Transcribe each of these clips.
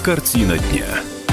Картина дня.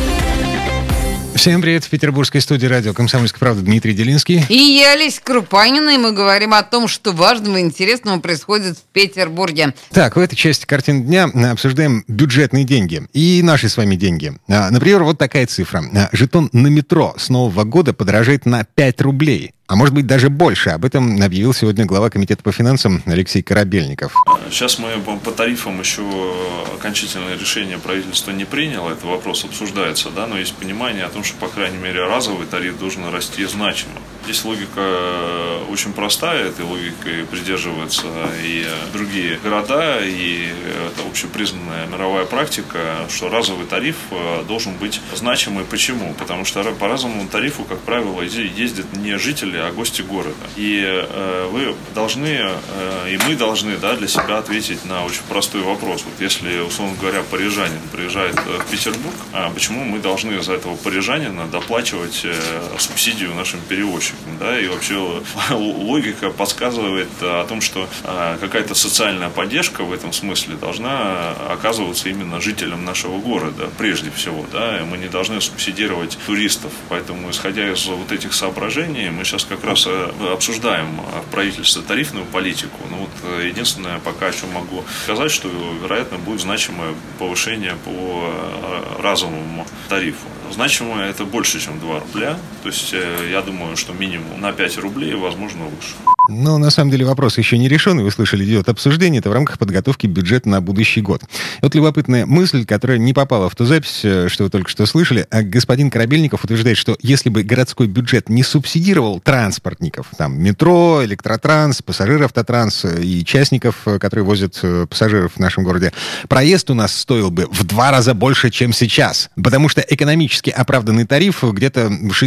Всем привет! В петербургской студии радио «Комсомольская правда» Дмитрий Делинский. И я, Олеся Крупанина, и мы говорим о том, что важного и интересного происходит в Петербурге. Так, в этой части «Картины дня» обсуждаем бюджетные деньги и наши с вами деньги. Например, вот такая цифра. Жетон на метро с Нового года подорожает на 5 рублей. А может быть, даже больше. Об этом объявил сегодня глава комитета по финансам Алексей Корабельников. Сейчас мы по тарифам еще окончательное решение правительство не приняло. Этот вопрос обсуждается, да, но есть понимание о том, что, по крайней мере, разовый тариф должен расти значимо. Здесь логика очень простая, этой логикой придерживаются и другие города, и это общепризнанная мировая практика, что разовый тариф должен быть значимый. Почему? Потому что по разовому тарифу, как правило, ездят не жители, а гости города. И вы должны, и мы должны, да, для себя ответить на очень простой вопрос. Вот если, условно говоря, парижанин приезжает в Петербург, почему мы должны за этого парижанина доплачивать субсидию нашим перевозчикам? Да? И вообще логика подсказывает о том, что какая-то социальная поддержка в этом смысле должна оказываться именно жителям нашего города, прежде всего. Да? И мы не должны субсидировать туристов. Поэтому, исходя из вот этих соображений, мы сейчас как раз обсуждаем в правительстве тарифную политику. Ну, вот единственное, пока о чем могу сказать, что, вероятно, будет значимое повышение по разовому тарифу. Значимое это больше, чем 2 рубля. То есть, я думаю, что минимум на 5 рублей, возможно, выше. Но на самом деле вопрос еще не решен, и вы слышали, идет обсуждение, это в рамках подготовки бюджета на будущий год. Вот любопытная мысль, которая не попала в ту запись, что вы только что слышали. Господин Корабельников утверждает, что если бы городской бюджет не субсидировал транспортников, там метро, электротранс, пассажир-автотранс и частников, которые возят пассажиров в нашем городе, проезд у нас стоил бы в 2 раза больше, чем сейчас. Потому что экономически оправданный тариф где-то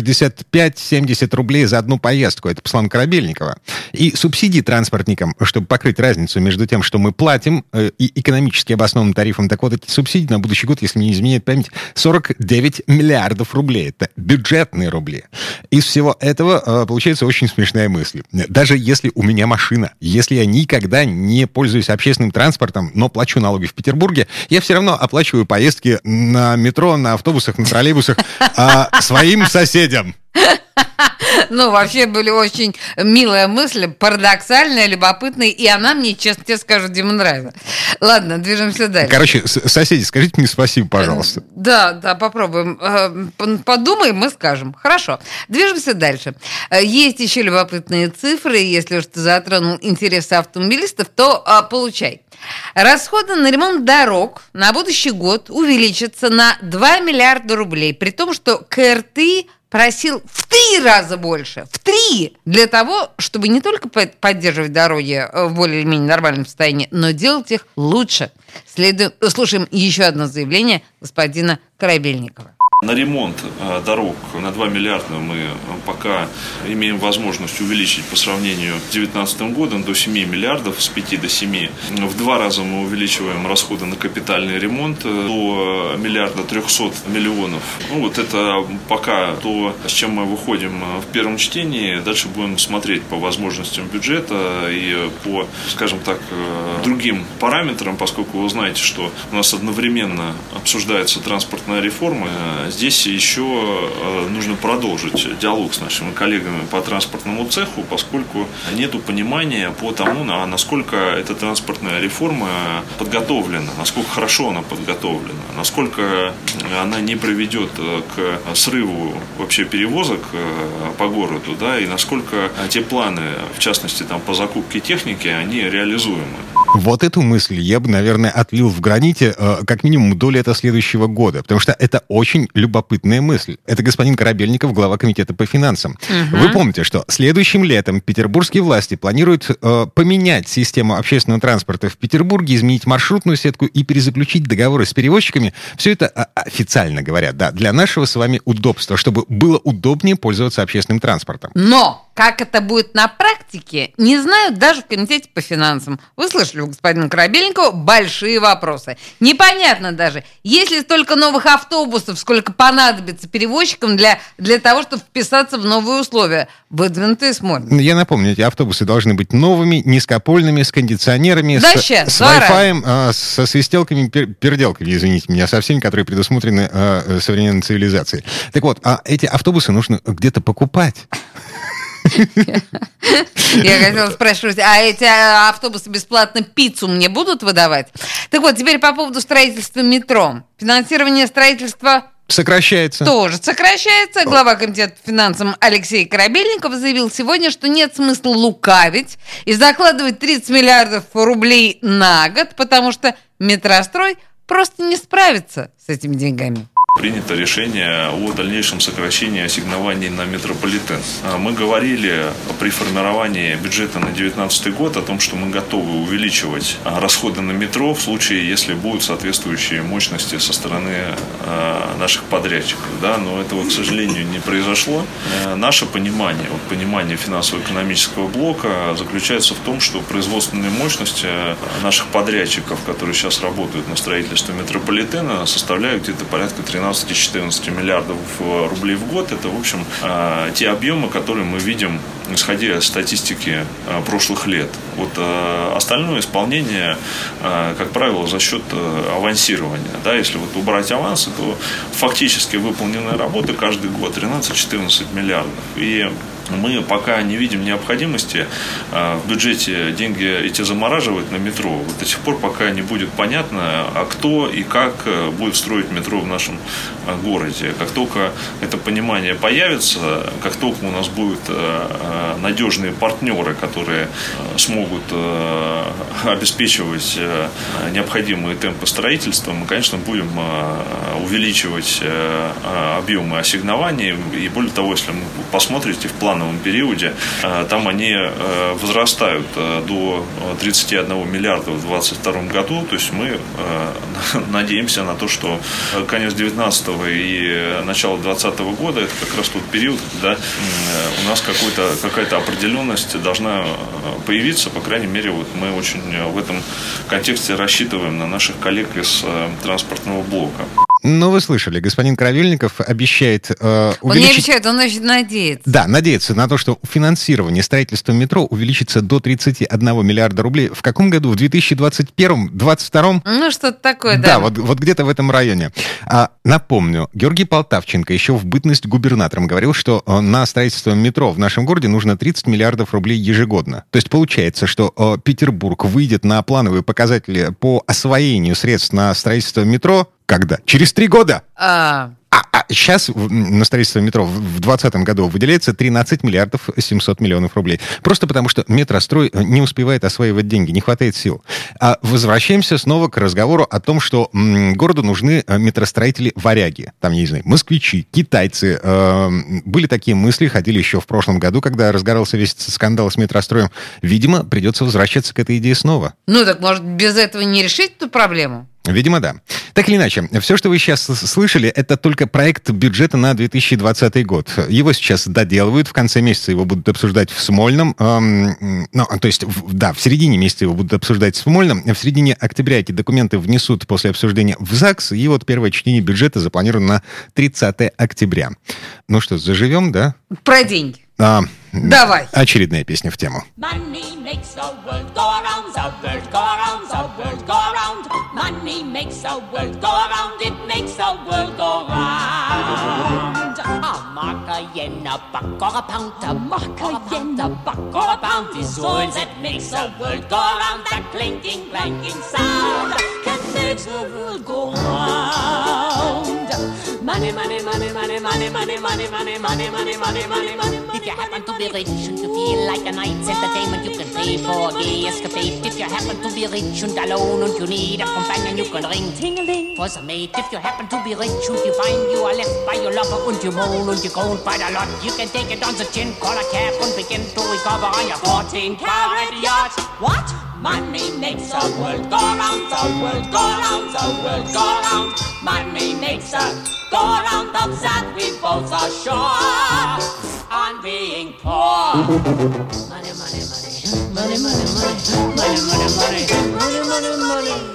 65-70 рублей за одну поездку. Это по словам Корабельникова. И субсидии транспортникам, чтобы покрыть разницу между тем, что мы платим, и экономически обоснованным тарифом. Так вот, эти субсидии на будущий год, если мне не изменяет память, 49 миллиардов рублей. Это бюджетные рубли. Из всего этого получается очень смешная мысль. Даже если у меня машина, если я никогда не пользуюсь общественным транспортом, но плачу налоги в Петербурге, я все равно оплачиваю поездки на метро, на автобусах, на троллейбусах своим соседям. Ну, вообще были очень милая мысль, парадоксальная, любопытная, и она мне, честно тебе скажу, Дима, нравится. Ладно, движемся дальше. Короче, соседи, скажите мне спасибо, пожалуйста. Да, попробуем. Подумаем, мы скажем. Хорошо. Движемся дальше. Есть еще любопытные цифры. Если уж ты затронул интересы автомобилистов, то получай. Расходы на ремонт дорог на будущий год увеличатся на 2 миллиарда рублей, при том, что КРТ просил в 3 раза больше, в 3, для того, чтобы не только поддерживать дороги в более-менее нормальном состоянии, но делать их лучше. Слушаем еще одно заявление господина Корабельникова. На ремонт дорог на 2 миллиарда мы пока имеем возможность увеличить по сравнению с 2019 годом до 7 миллиардов, с 5 до 7. В 2 раза мы увеличиваем расходы на капитальный ремонт до 1 миллиарда 300 миллионов. Ну, вот это пока то, с чем мы выходим в первом чтении. Дальше будем смотреть по возможностям бюджета и по, скажем так, другим параметрам, поскольку вы знаете, что у нас одновременно обсуждается транспортная реформа. Здесь еще нужно продолжить диалог с нашими коллегами по транспортному цеху, поскольку нет понимания по тому, насколько эта транспортная реформа подготовлена, насколько хорошо она подготовлена, насколько она не приведет к срыву вообще перевозок по городу, да, и насколько те планы, в частности, там, по закупке техники, они реализуемы. Вот эту мысль я бы, наверное, отлил в граните как минимум до лета следующего года, потому что это очень любопытная мысль. Это господин Корабельников, глава комитета по финансам. Угу. Вы помните, что следующим летом петербургские власти планируют поменять систему общественного транспорта в Петербурге, изменить маршрутную сетку и перезаключить договоры с перевозчиками. Все это официально говорят, да, для нашего с вами удобства, чтобы было удобнее пользоваться общественным транспортом. Но Как это будет на практике, не знают даже в комитете по финансам. Вы слышали у господина Корабельникова большие вопросы. Непонятно даже, есть ли столько новых автобусов, сколько понадобится перевозчикам для того, чтобы вписаться в новые условия, выдвинутые СМО. Я напомню, эти автобусы должны быть новыми, низкопольными, с кондиционерами, да с Wi-Fi, со свистелками, переделками, извините меня, со всеми, которые предусмотрены современной цивилизацией. Так вот, эти автобусы нужно где-то покупать. Я хотела спрашивать, а эти автобусы бесплатно пиццу мне будут выдавать? Так вот, теперь по поводу строительства метро. Финансирование строительства сокращается. Тоже сокращается. Глава комитета по финансам Алексей Корабельников заявил сегодня, что нет смысла лукавить и закладывать 30 миллиардов рублей на год, потому что метрострой просто не справится с этими деньгами. Принято решение о дальнейшем сокращении ассигнований на метрополитен. Мы говорили при формировании бюджета на 2019 год о том, что мы готовы увеличивать расходы на метро в случае, если будут соответствующие мощности со стороны наших подрядчиков. Да? Но этого, к сожалению, не произошло. Наше понимание, понимание финансово-экономического блока заключается в том, что производственные мощности наших подрядчиков, которые сейчас работают на строительстве метрополитена, составляют где-то порядка 13-14 миллиардов рублей в год. Это, в общем, те объемы, которые мы видим, исходя из статистики прошлых лет. Вот остальное исполнение, как правило, за счет авансирования. Да, если вот убрать авансы, то фактически выполненные работы каждый год 13-14 миллиардов. И мы пока не видим необходимости в бюджете деньги эти замораживать на метро. Вот до сих пор пока не будет понятно, кто и как будет строить метро в нашем городе. Как только это понимание появится, как только у нас будут надежные партнеры, которые смогут обеспечивать необходимые темпы строительства, мы, конечно, будем увеличивать объемы ассигнований. И более того, если вы посмотрите в плановом периоде, там они возрастают до 31 миллиарда в 2022 году. То есть мы надеемся на то, что конец 2019 и начало 2020 года это как раз тот период, когда у нас какая-то определенность должна появиться. По крайней мере, вот мы очень в этом контексте рассчитываем на наших коллег из транспортного блока. Ну, вы слышали, господин Корабельников обещает увеличить... Он не обещает, он надеется. Да, надеется на то, что финансирование строительства метро увеличится до 31 миллиарда рублей. В каком году? В 2021? 2022? Ну, что-то такое, да. Да, вот где-то в этом районе. Напомню, Георгий Полтавченко еще в бытность губернатором говорил, что на строительство метро в нашем городе нужно 30 миллиардов рублей ежегодно. То есть получается, что Петербург выйдет на плановые показатели по освоению средств на строительство метро когда? Через 3 года? Сейчас на строительство метро в 2020 году выделяется 13 миллиардов 700 миллионов рублей. Просто потому, что метрострой не успевает осваивать деньги, не хватает сил. Возвращаемся снова к разговору о том, что городу нужны метростроители-варяги. Там, я не знаю, москвичи, китайцы. Были такие мысли, ходили еще в прошлом году, когда разгорался весь скандал с метростроем. Видимо, придется возвращаться к этой идее снова. Ну, так, может, без этого не решить эту проблему? Видимо, да. Так или иначе, все, что вы сейчас слышали, это только проект бюджета на 2020 год. Его сейчас доделывают, в конце месяца его будут обсуждать в Смольном. В середине месяца его будут обсуждать в Смольном. В середине октября эти документы внесут после обсуждения в ЗАГС, и вот первое чтение бюджета запланировано на 30 октября. Ну что, заживем, да? Про деньги. Давай. Очередная песня в тему. Money makes the world go around, the world go around, the world go around. Money makes the world go around, it makes the world go round. A mark, a yen, a buck, or a pound, a mark, a yen, a buck, or a pound is all that makes the world go around. That clinking, clanking sound can make the world go round. Money, money, money, money, money, money, money, money, money, money, money, money, money. If you happen to be rich and you feel like a night's entertainment, you can pay for a gay escapade. If you happen to be rich and alone and you need a companion, you can ring ting-a-ling for some mate. If you happen to be rich and you find you are left by your lover and you moan and you groan quite a lot, you can take it on the chin, call a cab and begin to recover on your 14-carat yacht. What? Money makes the world go round, the world go round, the world go round. Money makes the go round, of that we both are sure. on being poor. Money, money, money. Money, money, money. Money, money, money. Money, money, money.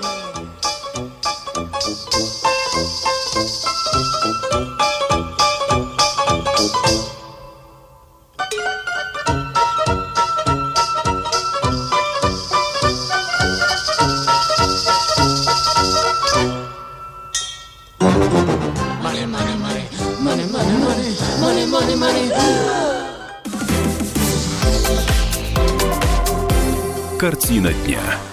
Картина дня.